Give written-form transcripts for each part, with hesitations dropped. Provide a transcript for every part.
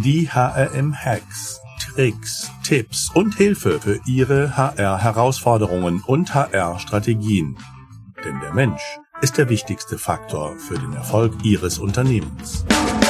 Die HRM-Hacks, Tricks, Tipps und Hilfe für Ihre HR-Herausforderungen und HR-Strategien. Denn der Mensch ist der wichtigste Faktor für den Erfolg Ihres Unternehmens.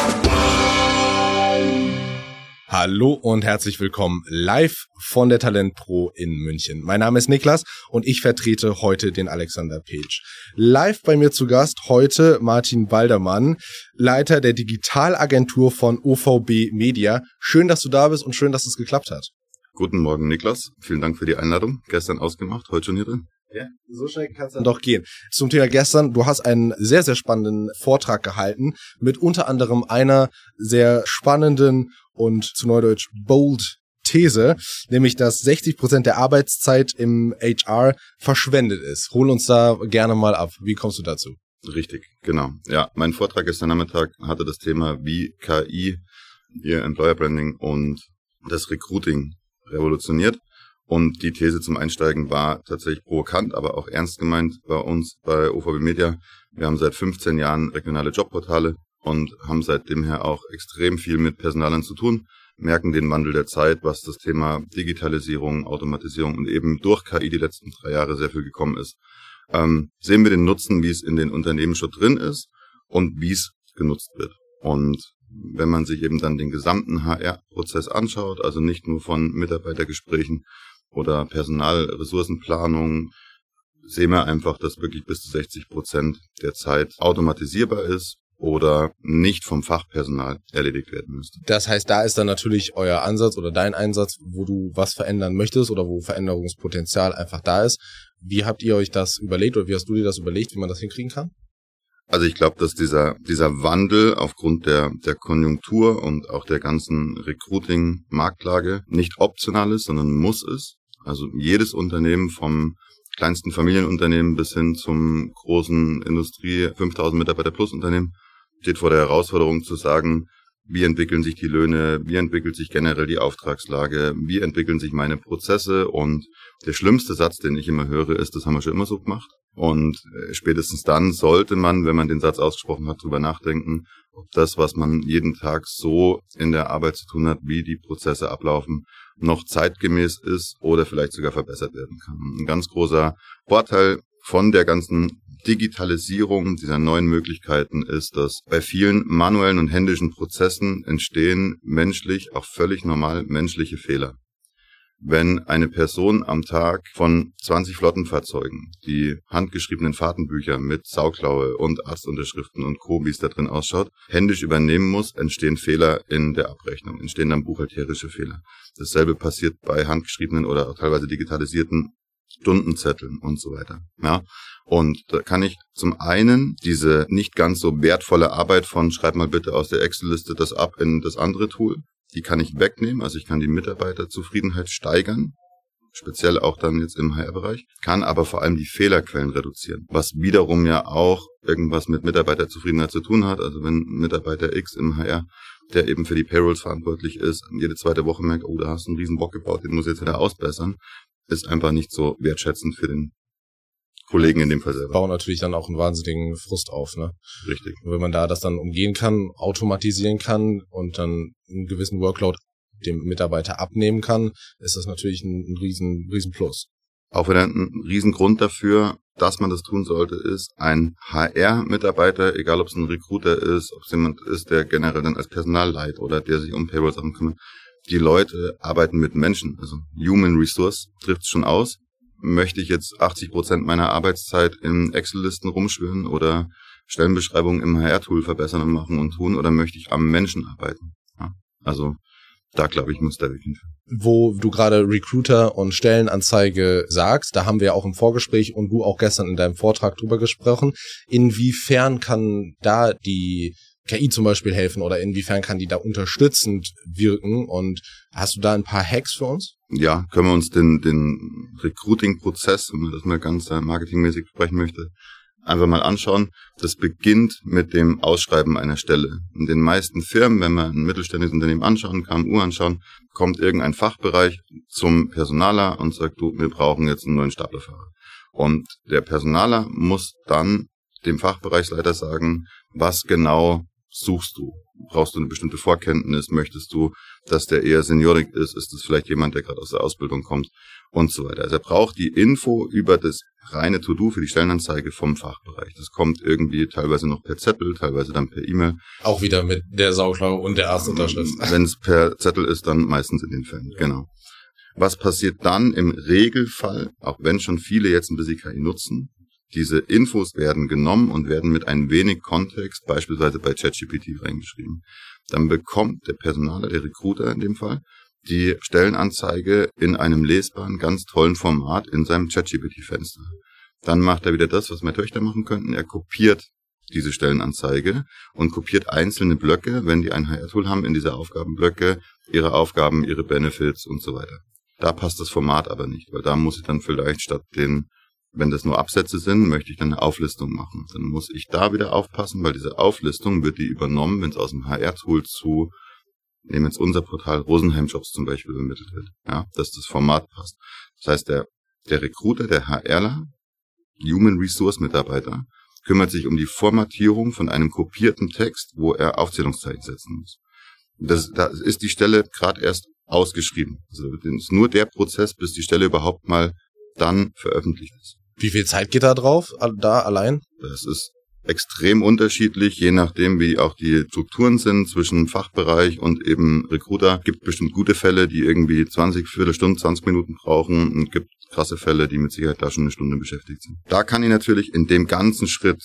Hallo und herzlich willkommen live von der Talentpro in München. Mein Name ist Niklas und ich vertrete heute den Alexander Petsch. Live bei mir zu Gast heute Martin Baldermann, Leiter der Digitalagentur von OVB Media. Schön, dass du da bist und schön, dass es geklappt hat. Guten Morgen, Niklas. Vielen Dank für die Einladung. Gestern ausgemacht, heute schon hier drin. Ja, so schnell kann es dann doch gehen. Zum Thema gestern, du hast einen sehr, sehr spannenden Vortrag gehalten mit unter anderem einer sehr spannenden und zu Neudeutsch bold These, nämlich dass 60% der Arbeitszeit im HR verschwendet ist. Hol uns da gerne mal ab. Wie kommst du dazu? Richtig, genau. Ja, mein Vortrag gestern Nachmittag hatte das Thema, wie KI ihr Employer Branding und das Recruiting revolutioniert. Und die These zum Einsteigen war tatsächlich provokant, aber auch ernst gemeint bei uns bei OVB Media. Wir haben seit 15 Jahren regionale Jobportale und haben seitdem her auch extrem viel mit Personalern zu tun, merken den Wandel der Zeit, was das Thema Digitalisierung, Automatisierung und eben durch KI die letzten 3 Jahre sehr viel gekommen ist. Sehen wir den Nutzen, wie es in den Unternehmen schon drin ist und wie es genutzt wird. Und wenn man sich eben dann den gesamten HR-Prozess anschaut, also nicht nur von Mitarbeitergesprächen oder Personalressourcenplanung, sehen wir einfach, dass wirklich bis zu 60% der Zeit automatisierbar ist oder nicht vom Fachpersonal erledigt werden müsste. Das heißt, da ist dann natürlich euer Ansatz oder dein Einsatz, wo du was verändern möchtest oder wo Veränderungspotenzial einfach da ist. Wie habt ihr euch das überlegt oder wie hast du dir das überlegt, wie man das hinkriegen kann? Also ich glaube, dass dieser Wandel aufgrund der Konjunktur und auch der ganzen Recruiting-Marktlage nicht optional ist, sondern muss ist. Also jedes Unternehmen vom kleinsten Familienunternehmen bis hin zum großen Industrie 5000 Mitarbeiter plus Unternehmen steht vor der Herausforderung zu sagen, wie entwickeln sich die Löhne, wie entwickelt sich generell die Auftragslage, wie entwickeln sich meine Prozesse, und der schlimmste Satz, den ich immer höre, ist, das haben wir schon immer so gemacht. Und spätestens dann sollte man, wenn man den Satz ausgesprochen hat, drüber nachdenken, ob das, was man jeden Tag so in der Arbeit zu tun hat, wie die Prozesse ablaufen, noch zeitgemäß ist oder vielleicht sogar verbessert werden kann. Ein ganz großer Vorteil von der ganzen Digitalisierung dieser neuen Möglichkeiten ist, dass bei vielen manuellen und händischen Prozessen entstehen menschlich, auch völlig normal menschliche Fehler. Wenn eine Person am Tag von 20 Flottenfahrzeugen die handgeschriebenen Fahrtenbücher mit Sauklaue und Arztunterschriften und Co., wie es da drin ausschaut, händisch übernehmen muss, entstehen Fehler in der Abrechnung, entstehen dann buchhalterische Fehler. Dasselbe passiert bei handgeschriebenen oder auch teilweise digitalisierten Stundenzetteln und so weiter. Ja. Und da kann ich zum einen diese nicht ganz so wertvolle Arbeit von schreib mal bitte aus der Excel-Liste das ab in das andere Tool, die kann ich wegnehmen, also ich kann die Mitarbeiterzufriedenheit steigern, speziell auch dann jetzt im HR-Bereich, kann aber vor allem die Fehlerquellen reduzieren, was wiederum ja auch irgendwas mit Mitarbeiterzufriedenheit zu tun hat. Also wenn Mitarbeiter X im HR, der eben für die Payrolls verantwortlich ist, jede zweite Woche merkt, oh, da hast du einen riesen Bock gebaut, den muss ich jetzt wieder ausbessern, ist einfach nicht so wertschätzend für den Kollegen in dem Fall selber. Bauen natürlich dann auch einen wahnsinnigen Frust auf, ne? Richtig. Und wenn man da das dann umgehen kann, automatisieren kann und dann einen gewissen Workload dem Mitarbeiter abnehmen kann, ist das natürlich ein riesen Plus. Auch wieder ein Riesengrund dafür, dass man das tun sollte, ist ein HR-Mitarbeiter, egal ob es ein Recruiter ist, ob es jemand ist, der generell dann als Personal leitet oder der sich um Payroll-Sachen kümmert. Die Leute arbeiten mit Menschen, also Human Resource trifft es schon aus. Möchte ich jetzt 80% meiner Arbeitszeit in Excel-Listen rumschwirren oder Stellenbeschreibungen im HR-Tool verbessern und machen und tun, oder möchte ich am Menschen arbeiten? Ja, also da glaube ich, muss der Weg hinführen. Wo du gerade Recruiter und Stellenanzeige sagst, da haben wir auch im Vorgespräch und du auch gestern in deinem Vortrag drüber gesprochen. Inwiefern kann da die KI zum Beispiel helfen oder inwiefern kann die da unterstützend wirken? Und hast du da ein paar Hacks für uns? Ja, können wir uns den Recruiting-Prozess, wenn man das mal ganz marketingmäßig besprechen möchte, einfach mal anschauen. Das beginnt mit dem Ausschreiben einer Stelle. In den meisten Firmen, wenn wir ein mittelständisches Unternehmen anschauen, KMU anschauen, kommt irgendein Fachbereich zum Personaler und sagt, du, wir brauchen jetzt einen neuen Staplerfahrer. Und der Personaler muss dann dem Fachbereichsleiter sagen, was genau suchst du? Brauchst du eine bestimmte Vorkenntnis? Möchtest du, dass der eher seniorig ist? Ist es vielleicht jemand, der gerade aus der Ausbildung kommt? Und so weiter. Also er braucht die Info über das reine To-Do für die Stellenanzeige vom Fachbereich. Das kommt irgendwie teilweise noch per Zettel, teilweise dann per E-Mail. Auch wieder mit der Sauklaue und der Erstunterschrift. Wenn es per Zettel ist, dann meistens in den Fällen, genau. Was passiert dann im Regelfall, auch wenn schon viele jetzt ein bisschen KI nutzen? Diese Infos werden genommen und werden mit ein wenig Kontext, beispielsweise bei ChatGPT, reingeschrieben. Dann bekommt der Personaler, der Recruiter in dem Fall, die Stellenanzeige in einem lesbaren, ganz tollen Format in seinem ChatGPT-Fenster. Dann macht er wieder das, was meine Töchter machen könnten. Er kopiert diese Stellenanzeige und kopiert einzelne Blöcke, wenn die ein HR-Tool haben, in diese Aufgabenblöcke, ihre Aufgaben, ihre Benefits und so weiter. Da passt das Format aber nicht, weil da muss ich dann vielleicht statt wenn das nur Absätze sind, möchte ich dann eine Auflistung machen. Dann muss ich da wieder aufpassen, weil diese Auflistung wird die übernommen, wenn es aus dem HR-Tool nehmen jetzt unser Portal Rosenheim-Jobs zum Beispiel übermittelt wird, ja, dass das Format passt. Das heißt, der Recruiter, der HRler, Human Resource Mitarbeiter, kümmert sich um die Formatierung von einem kopierten Text, wo er Aufzählungszeichen setzen muss. Da ist die Stelle gerade erst ausgeschrieben. Also das ist nur der Prozess, bis die Stelle überhaupt mal dann veröffentlicht ist. Wie viel Zeit geht da drauf, da allein? Das ist extrem unterschiedlich, je nachdem, wie auch die Strukturen sind zwischen Fachbereich und eben Recruiter. Gibt bestimmt gute Fälle, die irgendwie 20 Minuten brauchen und gibt krasse Fälle, die mit Sicherheit da schon eine Stunde beschäftigt sind. Da kann ich natürlich in dem ganzen Schritt,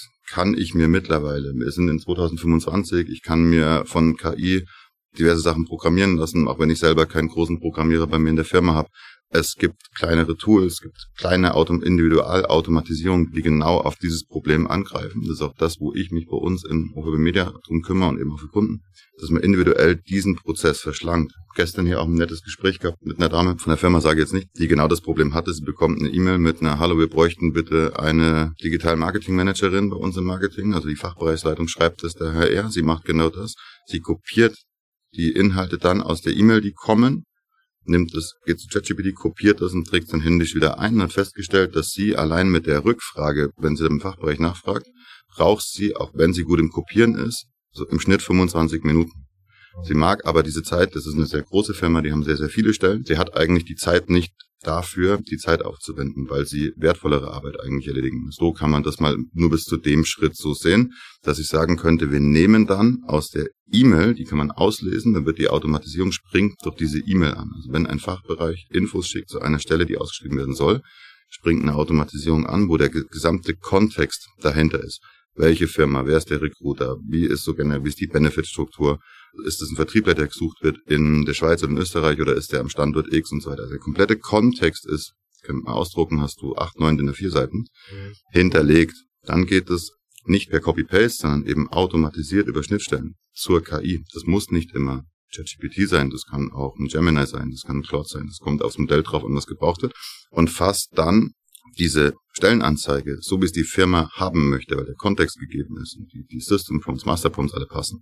wir sind in 2025, ich kann mir von KI diverse Sachen programmieren lassen, auch wenn ich selber keinen großen Programmierer bei mir in der Firma habe. Es gibt kleinere Tools, es gibt kleine Individualautomatisierungen, die genau auf dieses Problem angreifen. Das ist auch das, wo ich mich bei uns in OVB Media drum kümmere und eben auch für Kunden, dass man individuell diesen Prozess verschlankt. Gestern hier auch ein nettes Gespräch gehabt mit einer Dame von der Firma, sage ich jetzt nicht, die genau das Problem hatte. Sie bekommt eine E-Mail mit einer Hallo, wir bräuchten bitte eine Digital-Marketing-Managerin bei uns im Marketing. Also die Fachbereichsleitung schreibt das der HR, sie macht genau das. Sie kopiert die Inhalte dann aus der E-Mail, die kommen, geht zu ChatGPT, kopiert das und trägt es dann händisch wieder ein und hat festgestellt, dass sie allein mit der Rückfrage, wenn sie im Fachbereich nachfragt, braucht sie, auch wenn sie gut im Kopieren ist, so im Schnitt 25 Minuten. Sie mag aber diese Zeit, das ist eine sehr große Firma, die haben sehr, sehr viele Stellen, sie hat eigentlich die Zeit nicht dafür, die Zeit aufzuwenden, weil sie wertvollere Arbeit eigentlich erledigen muss. So kann man das mal nur bis zu dem Schritt so sehen, dass ich sagen könnte, wir nehmen dann aus der E-Mail, die kann man auslesen, dann wird die Automatisierung springt durch diese E-Mail an. Also wenn ein Fachbereich Infos schickt zu einer Stelle, die ausgeschrieben werden soll, springt eine Automatisierung an, wo der gesamte Kontext dahinter ist. Welche Firma, wer ist der Recruiter, wie ist die Benefitstruktur, ist es ein Vertriebler, der gesucht wird in der Schweiz oder in Österreich oder ist der am Standort X und so weiter. Also der komplette Kontext ist, kann man ausdrucken, hast du 8, 9 DIN A4 Seiten hinterlegt. Dann geht es nicht per Copy-Paste, sondern eben automatisiert über Schnittstellen zur KI. Das muss nicht immer ChatGPT sein, das kann auch ein Gemini sein, das kann ein Claude sein, das kommt aufs Modell drauf an, was gebraucht wird und fasst dann diese Stellenanzeige, so wie es die Firma haben möchte, weil der Kontext gegeben ist und die System Prompts, Master Prompts alle passen,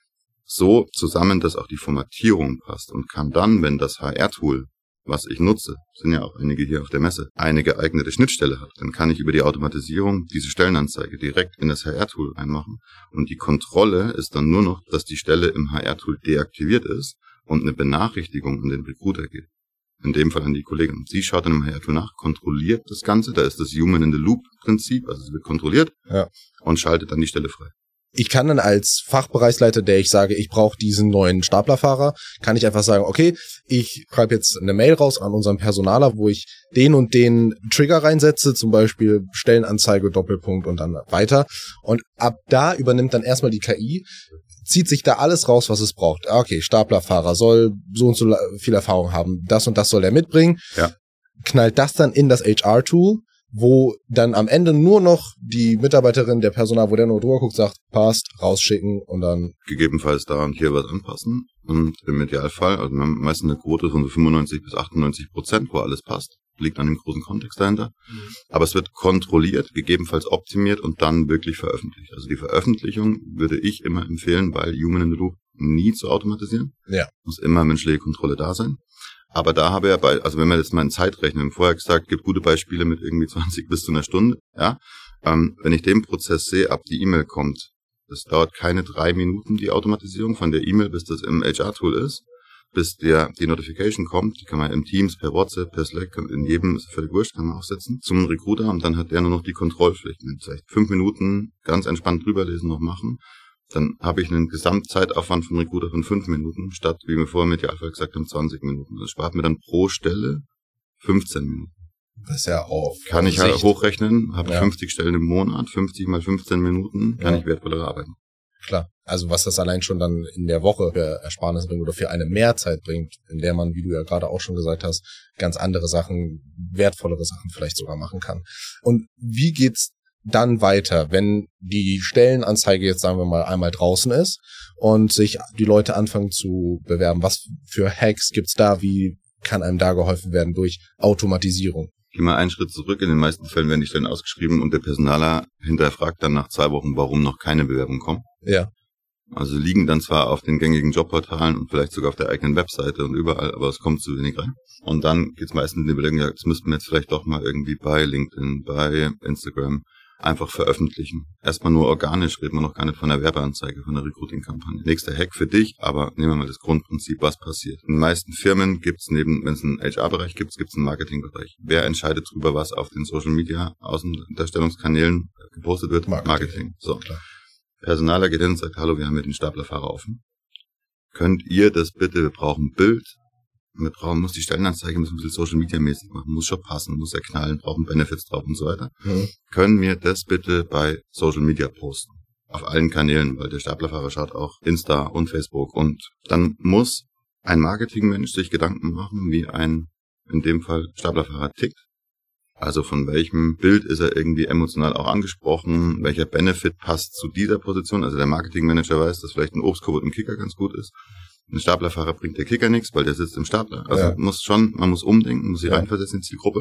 so zusammen, dass auch die Formatierung passt und kann dann, wenn das HR-Tool, was ich nutze, sind ja auch einige hier auf der Messe, eine geeignete Schnittstelle hat, dann kann ich über die Automatisierung diese Stellenanzeige direkt in das HR-Tool reinmachen und die Kontrolle ist dann nur noch, dass die Stelle im HR-Tool deaktiviert ist und eine Benachrichtigung an den Recruiter geht. In dem Fall an die Kollegin. Sie schaut dann im HR-Tool nach, kontrolliert das Ganze, da ist das Human-in-the-Loop-Prinzip, also es wird kontrolliert und schaltet dann die Stelle frei. Ich kann dann als Fachbereichsleiter, der ich sage, ich brauche diesen neuen Staplerfahrer, kann ich einfach sagen, okay, ich schreibe jetzt eine Mail raus an unseren Personaler, wo ich den und den Trigger reinsetze, zum Beispiel Stellenanzeige, Doppelpunkt und dann weiter. Und ab da übernimmt dann erstmal die KI, zieht sich da alles raus, was es braucht. Okay, Staplerfahrer soll so und so viel Erfahrung haben, das und das soll er mitbringen. Ja. Knallt das dann in das HR-Tool, wo dann am Ende nur noch die Mitarbeiterin, der Personal, wo der nur drüber guckt, sagt, passt, rausschicken und dann gegebenenfalls da und hier was anpassen. Und im Idealfall, also wir haben meistens eine Quote von so 95-98%, wo alles passt. Liegt an dem großen Kontext dahinter. Aber es wird kontrolliert, gegebenenfalls optimiert und dann wirklich veröffentlicht. Also die Veröffentlichung würde ich immer empfehlen, weil Human in the Loop nie zu automatisieren. Ja. Muss immer menschliche Kontrolle da sein. Aber da habe ich ja also wenn wir jetzt mal in Zeit rechnen, wir haben vorher gesagt, gibt gute Beispiele mit irgendwie 20 bis zu einer Stunde, ja. Wenn ich den Prozess sehe, ab die E-Mail kommt, Das dauert keine 3 Minuten, die Automatisierung von der E-Mail, bis das im HR-Tool ist, bis die Notification kommt. Die kann man im Teams, per WhatsApp, per Slack, in jedem, ist völlig wurscht, kann man aufsetzen, zum Recruiter und dann hat der nur noch die Kontrollpflicht. Vielleicht 5 Minuten ganz entspannt drüber lesen, noch machen. Dann habe ich einen Gesamtzeitaufwand vom Recruiter von 5 Minuten, statt, wie wir vorher mit der Alpha gesagt haben, 20 Minuten. Das spart mir dann pro Stelle 15 Minuten. Das ist ja auch. Kann ich halt hochrechnen, habe 50 Stellen im Monat, 50 mal 15 Minuten, kann ich wertvoller arbeiten. Klar. Also was das allein schon dann in der Woche für Ersparnis bringt oder für eine Mehrzeit bringt, in der man, wie du ja gerade auch schon gesagt hast, ganz andere Sachen, wertvollere Sachen vielleicht sogar machen kann. Und wie geht's dann weiter, wenn die Stellenanzeige jetzt, sagen wir mal, einmal draußen ist und sich die Leute anfangen zu bewerben? Was für Hacks gibt's da? Wie kann einem da geholfen werden durch Automatisierung? Geh mal einen Schritt zurück. In den meisten Fällen werden die Stellen ausgeschrieben und der Personaler hinterfragt dann nach 2 Wochen, warum noch keine Bewerbung kommt. Ja. Also liegen dann zwar auf den gängigen Jobportalen und vielleicht sogar auf der eigenen Webseite und überall, aber es kommt zu wenig rein. Und dann geht's meistens in die Überlegung, ja, das müssten wir jetzt vielleicht doch mal irgendwie bei LinkedIn, bei Instagram einfach veröffentlichen. Erstmal nur organisch, redet man noch gar nicht von der Werbeanzeige, von der Recruiting-Kampagne. Nächster Hack für dich, aber nehmen wir mal das Grundprinzip, was passiert. In den meisten Firmen gibt's neben, wenn es einen HR-Bereich gibt, gibt's einen Marketing-Bereich. Wer entscheidet drüber, was auf den Social-Media Außendarstellungskanälen gepostet wird? Marketing. So. Klar. Personaler geht hin und sagt, hallo, wir haben hier den Staplerfahrer offen. Könnt ihr das bitte, wir brauchen ein Bild. Muss die Stellenanzeige ein bisschen Social-Media-mäßig machen, muss schon passen, muss ja knallen, brauchen Benefits drauf und so weiter. Können wir das bitte bei Social-Media posten? Auf allen Kanälen, weil der Staplerfahrer schaut auch Insta und Facebook. Und dann muss ein Marketingmensch sich Gedanken machen, wie ein, in dem Fall, Staplerfahrer tickt. Also von welchem Bild ist er irgendwie emotional auch angesprochen, welcher Benefit passt zu dieser Position. Also der Marketingmanager weiß, dass vielleicht ein Obstkorb und ein Kicker ganz gut ist. Ein Staplerfahrer bringt der Kicker nichts, weil der sitzt im Stapler. Also man muss umdenken, muss sich reinversetzen in die Zielgruppe.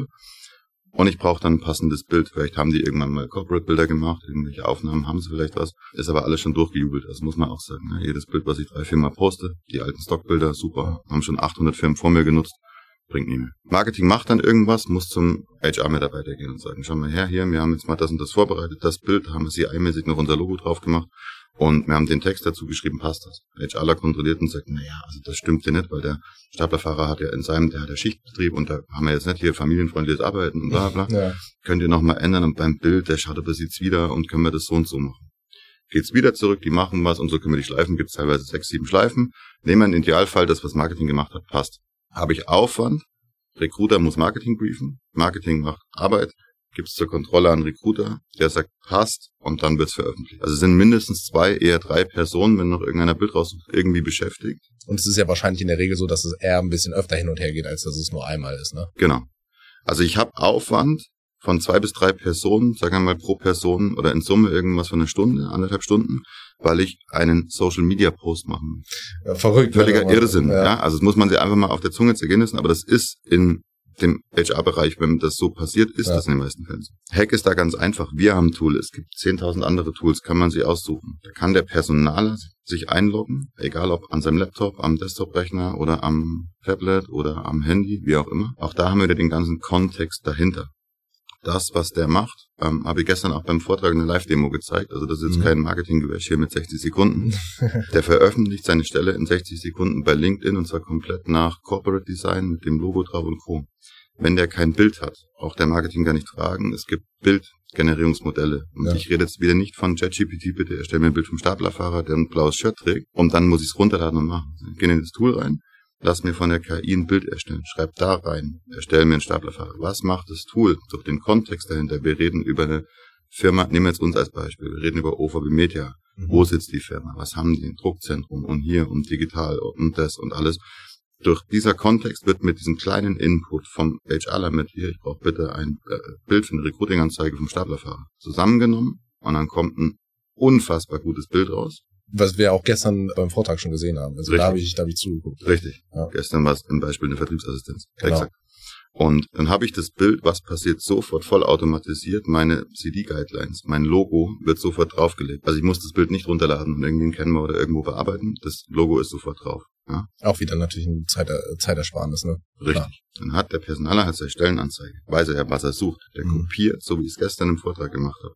Und ich brauche dann ein passendes Bild. Vielleicht haben die irgendwann mal Corporate-Bilder gemacht, irgendwelche Aufnahmen haben sie vielleicht was. Ist aber alles schon durchgejubelt, also muss man auch sagen. Ne? Jedes Bild, was ich 3-4 Mal poste, die alten Stockbilder, super, haben schon 800 Firmen vor mir genutzt, bringt nie mehr. Marketing macht dann irgendwas, muss zum HR-Mitarbeiter gehen und sagen, schau mal her, hier, wir haben jetzt mal das und das vorbereitet, das Bild, haben wir CI-mäßig noch unser Logo drauf gemacht. Und wir haben den Text dazu geschrieben, passt das. HRler kontrolliert und sagt, naja, also das stimmt ja nicht, weil der Staplerfahrer hat ja der hat ja Schichtbetrieb und da haben wir jetzt nicht hier familienfreundliches Arbeiten und bla bla. Ja. Könnt ihr nochmal ändern und beim Bild, der schaut, ob er sieht's wieder und können wir das so und so machen. Geht's wieder zurück, die machen was und so können wir die Schleifen, gibt's teilweise 6, 7 Schleifen. Nehmen wir im Idealfall das, was Marketing gemacht hat, passt. Habe ich Aufwand, Recruiter muss Marketing briefen, Marketing macht Arbeit, gibt's zur Kontrolle einen Recruiter, der sagt, passt, und dann wird's veröffentlicht. Also es sind mindestens 2, eher 3 Personen, wenn noch irgendeiner Bild raussucht, irgendwie beschäftigt. Und es ist ja wahrscheinlich in der Regel so, dass es eher ein bisschen öfter hin und her geht, als dass es nur einmal ist, ne? Genau. Also ich habe Aufwand von 2 bis 3 Personen, sagen wir mal pro Person oder in Summe irgendwas von 1 Stunde, 1,5 Stunden, weil ich einen Social-Media-Post machen will. Ja, verrückt. Völliger Irrsinn, ja. Also das muss man sich einfach mal auf der Zunge zergehen lassen, aber das ist in dem HR-Bereich, wenn das so passiert, ist das in den meisten Fällen so. Hack ist da ganz einfach. Wir haben ein Tool, es gibt 10.000 andere Tools, kann man sie aussuchen. Da kann der Personaler sich einloggen, egal ob an seinem Laptop, am Desktop-Rechner oder am Tablet oder am Handy, wie auch immer. Auch da haben wir wieder den ganzen Kontext dahinter. Das, was der macht, habe ich gestern auch beim Vortrag in der Live-Demo gezeigt. Also das ist jetzt kein Marketinggewäsch hier mit 60 Sekunden. Der veröffentlicht seine Stelle in 60 Sekunden bei LinkedIn und zwar komplett nach Corporate Design mit dem Logo drauf und Co. Wenn der kein Bild hat, braucht der Marketing gar nicht fragen. Es gibt Bildgenerierungsmodelle. Und ich rede jetzt wieder nicht von ChatGPT, bitte erstell mir ein Bild vom Staplerfahrer, der ein blaues Shirt trägt. Und dann muss ich es runterladen und machen. Ich gehe in das Tool rein, lass mir von der KI ein Bild erstellen, schreib da rein, erstell mir einen Staplerfahrer. Was macht das Tool? Durch den Kontext dahinter. Wir reden über eine Firma, nehmen wir jetzt uns als Beispiel, wir reden über OVB Media. Wo sitzt die Firma? Was haben die? Ein Druckzentrum und hier und digital und das und alles. Durch dieser Kontext wird mit diesem kleinen Input vom HRler mit hier, ich brauche bitte ein Bild für eine Recruiting-Anzeige vom Staplerfahrer, zusammengenommen und dann kommt ein unfassbar gutes Bild raus. Was wir auch gestern beim Vortrag schon gesehen haben. Also da habe ich zugeguckt. Richtig. Ja. Gestern war es im Beispiel eine Vertriebsassistenz. Genau. Exakt. Und dann habe ich das Bild, was passiert, sofort voll automatisiert. Meine CD-Guidelines, mein Logo wird sofort draufgelegt. Also ich muss das Bild nicht runterladen und irgendwie in Canva oder irgendwo bearbeiten. Das Logo ist sofort drauf. Ja? Auch wieder natürlich ein Zeitersparnis, ne? Richtig. Klar. Dann hat der Personaler seine Stellenanzeige. Weiß er ja, was er sucht. Der kopiert, so wie ich es gestern im Vortrag gemacht habe.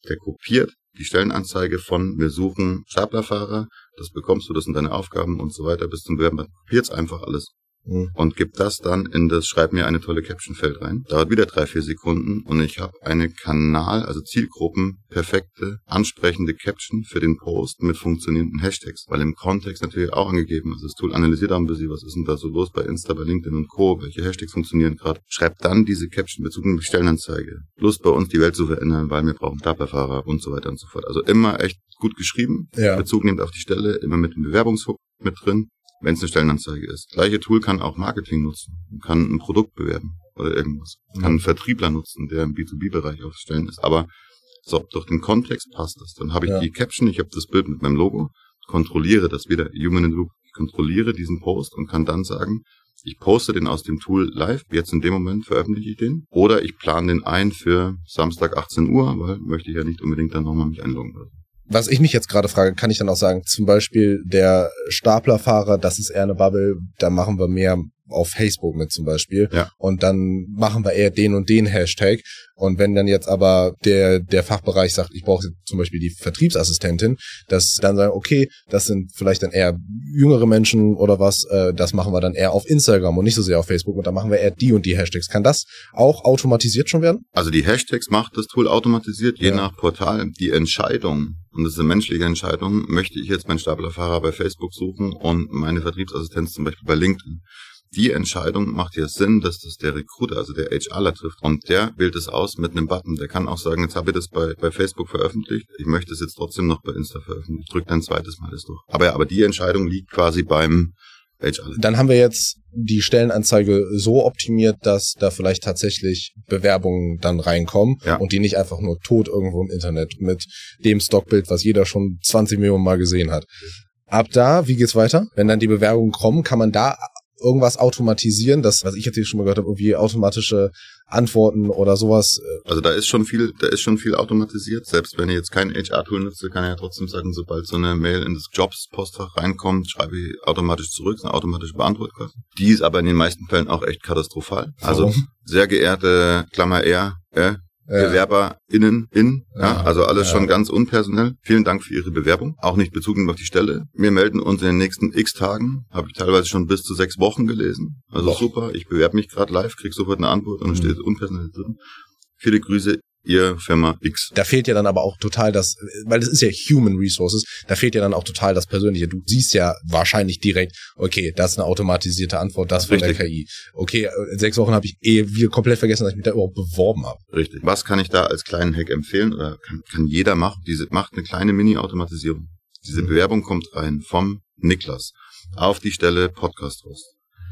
Der kopiert die Stellenanzeige von wir suchen Staplerfahrer, das bekommst du, das sind deine Aufgaben und so weiter bis zum Bewerben. Kopiert's einfach alles. Und gibt das dann in das Schreib mir eine tolle Caption-Feld rein. Dauert wieder 3-4 Sekunden und ich habe eine also Zielgruppen perfekte, ansprechende Caption für den Post mit funktionierenden Hashtags, weil im Kontext natürlich auch angegeben ist. Das Tool analysiert auch ein bisschen, was ist denn da so los bei Insta, bei LinkedIn und Co., welche Hashtags funktionieren gerade. Schreibt dann diese Caption Bezug auf die Stellenanzeige. Lust bei uns die Welt zu verändern, weil wir brauchen Staplerfahrer und so weiter und so fort. Also immer echt gut geschrieben, Bezug nehmt auf die Stelle, immer mit dem Bewerbungshook mit drin. Wenn es eine Stellenanzeige ist. Gleiche Tool kann auch Marketing nutzen, kann ein Produkt bewerben oder irgendwas. Kann einen Vertriebler nutzen, der im B2B-Bereich aufstellen ist. Aber so, durch den Kontext passt das. Dann habe ich die Caption, ich habe das Bild mit meinem Logo, kontrolliere das wieder, Human in the Loop, kontrolliere diesen Post und kann dann sagen, ich poste den aus dem Tool live, jetzt in dem Moment veröffentliche ich den, oder ich plane den ein für Samstag 18 Uhr, weil möchte ich ja nicht unbedingt dann nochmal mich einloggen. Was ich mich jetzt gerade frage, kann ich dann auch sagen, zum Beispiel der Staplerfahrer, das ist eher eine Bubble, da machen wir mehr auf Facebook mit zum Beispiel. Ja. Und dann machen wir eher den und den Hashtag. Und wenn dann jetzt aber der Fachbereich sagt, ich brauche zum Beispiel die Vertriebsassistentin, dass dann sagen, okay, das sind vielleicht dann eher jüngere Menschen oder was, das machen wir dann eher auf Instagram und nicht so sehr auf Facebook. Und dann machen wir eher die und die Hashtags. Kann das auch automatisiert schon werden? Also die Hashtags macht das Tool automatisiert, je nach Portal. Die Entscheidung, und das ist eine menschliche Entscheidung, möchte ich jetzt meinen Staplerfahrer bei Facebook suchen und meine Vertriebsassistenz zum Beispiel bei LinkedIn. Die Entscheidung macht ja Sinn, dass das der Recruiter, also der HRler trifft. Und der wählt es aus mit einem Button. Der kann auch sagen, jetzt habe ich das bei Facebook veröffentlicht. Ich möchte es jetzt trotzdem noch bei Insta veröffentlichen. Drückt ein zweites Mal das durch. Aber die Entscheidung liegt quasi beim HRler. Dann haben wir jetzt die Stellenanzeige so optimiert, dass da vielleicht tatsächlich Bewerbungen dann reinkommen und die nicht einfach nur tot irgendwo im Internet mit dem Stockbild, was jeder schon 20 Millionen Mal gesehen hat. Ab da, wie geht's weiter? Wenn dann die Bewerbungen kommen, kann man da irgendwas automatisieren, das, was ich jetzt hier schon mal gehört habe, irgendwie automatische Antworten oder sowas. Also da ist schon viel automatisiert. Selbst wenn ich jetzt kein HR-Tool nutze, kann ich ja trotzdem sagen, sobald so eine Mail in das Jobs-Postfach reinkommt, schreibe ich automatisch zurück, eine automatische Beantwortung. Die ist aber in den meisten Fällen auch echt katastrophal. Also sehr geehrte Klammer R, BewerberInnen, also alles schon ganz unpersonell. Vielen Dank für Ihre Bewerbung, auch nicht bezogen auf die Stelle. Wir melden uns in den nächsten x Tagen, habe ich teilweise schon bis zu 6 Wochen gelesen. Also super, ich bewerbe mich gerade live, krieg sofort eine Antwort und dann steht unpersonell drin. Viele Grüße, Ihr Firma X. Da fehlt ja dann aber auch total das, weil das ist ja Human Resources, da fehlt ja dann auch total das Persönliche. Du siehst ja wahrscheinlich direkt, okay, das ist eine automatisierte Antwort, das von der KI. Okay, 6 Wochen habe ich wieder komplett vergessen, dass ich mich da überhaupt beworben habe. Richtig. Was kann ich da als kleinen Hack empfehlen? Oder kann jeder machen? Macht eine kleine Mini-Automatisierung. Diese Bewerbung kommt rein vom Niklas auf die Stelle Podcast-Host.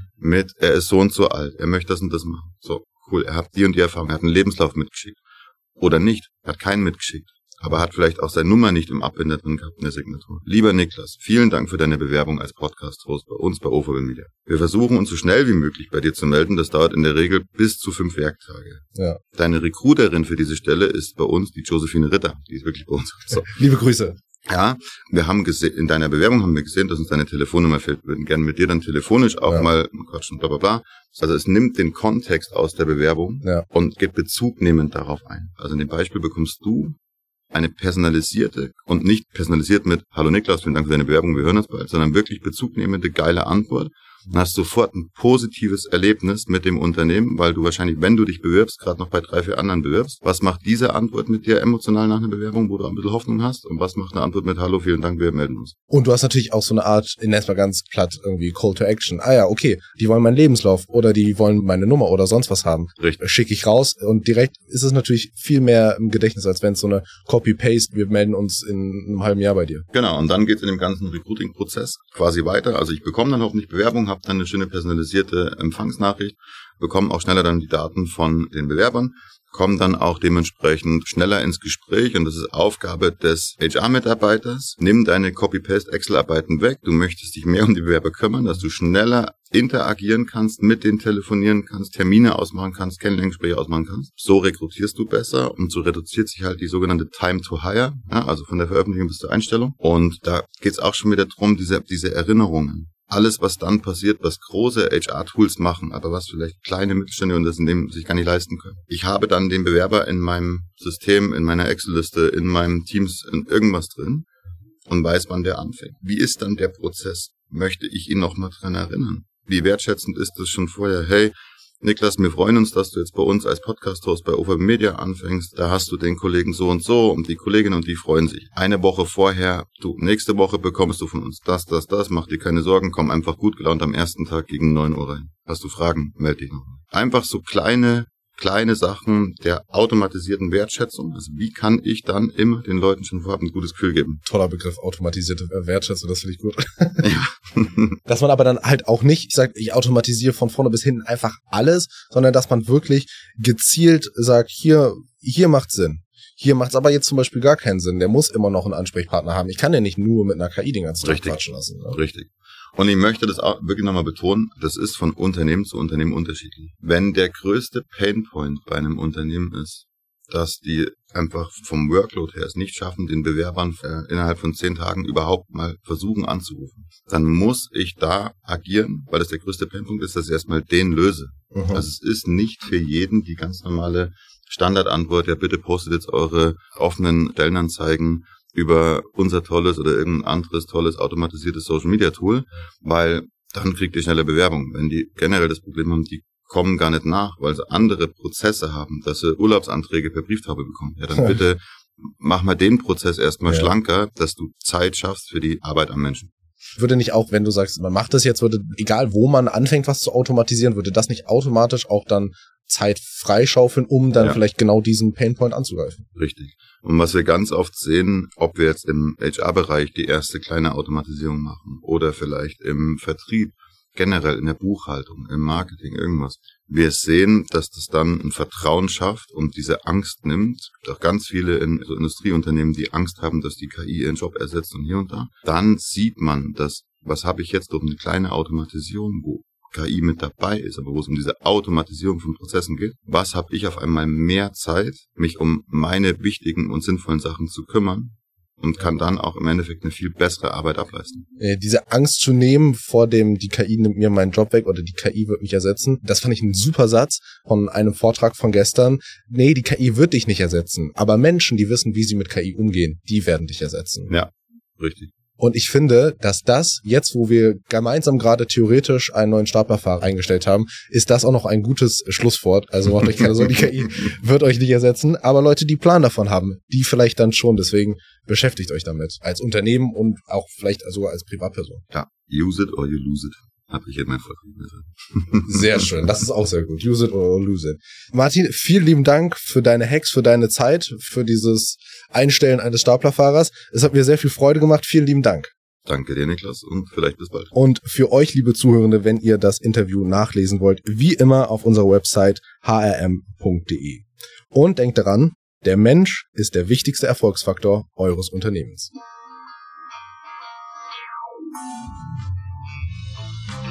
Er ist so und so alt, er möchte das und das machen. So, cool, er hat die und die Erfahrung, er hat einen Lebenslauf mitgeschickt. Oder nicht, hat keinen mitgeschickt, aber hat vielleicht auch seine Nummer nicht im Abbinder drin gehabt in der Signatur. Lieber Niklas, vielen Dank für deine Bewerbung als Podcast-Host bei uns bei Overwhelm Media. Wir versuchen uns so schnell wie möglich bei dir zu melden, das dauert in der Regel bis zu 5 Werktage. Ja. Deine Recruiterin für diese Stelle ist bei uns die Josephine Ritter, die ist wirklich bei uns. So. Liebe Grüße. Ja, wir haben gesehen, in deiner Bewerbung haben wir gesehen, dass uns deine Telefonnummer fehlt. Wir würden gerne mit dir dann telefonisch auch mal quatschen, bla bla bla. Also es nimmt den Kontext aus der Bewerbung und geht bezugnehmend darauf ein. Also in dem Beispiel bekommst du eine personalisierte und nicht personalisiert mit Hallo Niklas, vielen Dank für deine Bewerbung, wir hören uns bald, sondern wirklich bezugnehmende, geile Antwort. Dann hast du sofort ein positives Erlebnis mit dem Unternehmen, weil du wahrscheinlich, wenn du dich bewirbst, gerade noch bei 3, 4 anderen bewirbst. Was macht diese Antwort mit dir emotional nach einer Bewerbung, wo du ein bisschen Hoffnung hast? Und was macht eine Antwort mit Hallo, vielen Dank, wir melden uns? Und du hast natürlich auch so eine Art, ich nenne es mal ganz platt, irgendwie Call to Action. Ah ja, okay, die wollen meinen Lebenslauf oder die wollen meine Nummer oder sonst was haben. Richtig. Schicke ich raus und direkt ist es natürlich viel mehr im Gedächtnis, als wenn es so eine Copy-Paste, wir melden uns in einem halben Jahr bei dir. Genau, und dann geht es in dem ganzen Recruiting-Prozess quasi weiter. Also ich bekomme dann hoffentlich Bewerbung, habe dann eine schöne personalisierte Empfangsnachricht, bekommen auch schneller dann die Daten von den Bewerbern, kommen dann auch dementsprechend schneller ins Gespräch und das ist Aufgabe des HR-Mitarbeiters. Nimm deine Copy-Paste-Excel-Arbeiten weg. Du möchtest dich mehr um die Bewerber kümmern, dass du schneller interagieren kannst, mit denen telefonieren kannst, Termine ausmachen kannst, Kennenlerngespräche ausmachen kannst. So rekrutierst du besser und so reduziert sich halt die sogenannte Time to Hire, ja, also von der Veröffentlichung bis zur Einstellung. Und da geht's auch schon wieder drum, diese Erinnerungen alles, was dann passiert, was große HR-Tools machen, aber was vielleicht kleine Mittelstände und das in dem sich gar nicht leisten können. Ich habe dann den Bewerber in meinem System, in meiner Excel-Liste, in meinem Teams, in irgendwas drin und weiß, wann der anfängt. Wie ist dann der Prozess? Möchte ich ihn noch mal dran erinnern? Wie wertschätzend ist es schon vorher? Hey, Niklas, wir freuen uns, dass du jetzt bei uns als Podcast-Host bei OVB Media anfängst. Da hast du den Kollegen so und die Kollegin und die freuen sich. Eine Woche vorher, nächste Woche bekommst du von uns das, mach dir keine Sorgen, komm einfach gut gelaunt am ersten Tag gegen 9 Uhr rein. Hast du Fragen, melde dich noch. Einfach so kleine Sachen der automatisierten Wertschätzung. Also wie kann ich dann immer den Leuten schon vorab ein gutes Gefühl geben? Toller Begriff, automatisierte Wertschätzung, das finde ich gut. Ja. Dass man aber dann halt auch nicht, ich automatisiere von vorne bis hinten einfach alles, sondern dass man wirklich gezielt sagt, hier macht Sinn. Hier macht es aber jetzt zum Beispiel gar keinen Sinn. Der muss immer noch einen Ansprechpartner haben. Ich kann ja nicht nur mit einer KI den ganzen Tag quatschen lassen. Ne? Richtig. Und ich möchte das auch wirklich nochmal betonen, das ist von Unternehmen zu Unternehmen unterschiedlich. Wenn der größte Painpoint bei einem Unternehmen ist, dass die einfach vom Workload her es nicht schaffen, den Bewerbern innerhalb von 10 Tagen überhaupt mal versuchen anzurufen, dann muss ich da agieren, weil das der größte Painpoint ist, dass ich erstmal den löse. Mhm. Also es ist nicht für jeden die ganz normale Standardantwort, ja bitte postet jetzt eure offenen Stellenanzeigen über unser tolles oder irgendein anderes tolles automatisiertes Social-Media-Tool, weil dann kriegt ihr schneller Bewerbung. Wenn die generell das Problem haben, die kommen gar nicht nach, weil sie andere Prozesse haben, dass sie Urlaubsanträge per Brieftaube bekommen. Ja, dann bitte mach mal den Prozess erstmal schlanker, dass du Zeit schaffst für die Arbeit am Menschen. Würde nicht auch, wenn du sagst, man macht das jetzt, egal wo man anfängt, was zu automatisieren, würde das nicht automatisch auch dann Zeit freischaufeln, um dann vielleicht genau diesen Painpoint anzugreifen? Richtig. Und was wir ganz oft sehen, ob wir jetzt im HR-Bereich die erste kleine Automatisierung machen oder vielleicht im Vertrieb, generell in der Buchhaltung, im Marketing, irgendwas. Wir sehen, dass das dann ein Vertrauen schafft und diese Angst nimmt. Es gibt auch ganz viele in so Industrieunternehmen, die Angst haben, dass die KI ihren Job ersetzt und hier und da. Dann sieht man, dass, was habe ich jetzt durch eine kleine Automatisierung, wo KI mit dabei ist, aber wo es um diese Automatisierung von Prozessen geht. Was habe ich auf einmal mehr Zeit, mich um meine wichtigen und sinnvollen Sachen zu kümmern und kann dann auch im Endeffekt eine viel bessere Arbeit ableisten. Diese Angst zu nehmen vor dem, die KI nimmt mir meinen Job weg oder die KI wird mich ersetzen, das fand ich einen super Satz von einem Vortrag von gestern. Nee, die KI wird dich nicht ersetzen, aber Menschen, die wissen, wie sie mit KI umgehen, die werden dich ersetzen. Ja, richtig. Und ich finde, dass das, jetzt wo wir gemeinsam gerade theoretisch einen neuen Staplerfahrer eingestellt haben, ist das auch noch ein gutes Schlusswort. Also macht euch keine Sorge, die KI wird euch nicht ersetzen. Aber Leute, die Plan davon haben, die vielleicht dann schon. Deswegen beschäftigt euch damit. Als Unternehmen und auch vielleicht sogar als Privatperson. Ja, use it or you lose it. Habe ich in meinem Vortrag gesagt. Sehr schön, das ist auch sehr gut. Use it or lose it. Martin, vielen lieben Dank für deine Hacks, für deine Zeit, für dieses Einstellen eines Staplerfahrers. Es hat mir sehr viel Freude gemacht. Vielen lieben Dank. Danke dir, Niklas, und vielleicht bis bald. Und für euch, liebe Zuhörende, wenn ihr das Interview nachlesen wollt, wie immer auf unserer Website hrm.de. Und denkt daran, der Mensch ist der wichtigste Erfolgsfaktor eures Unternehmens.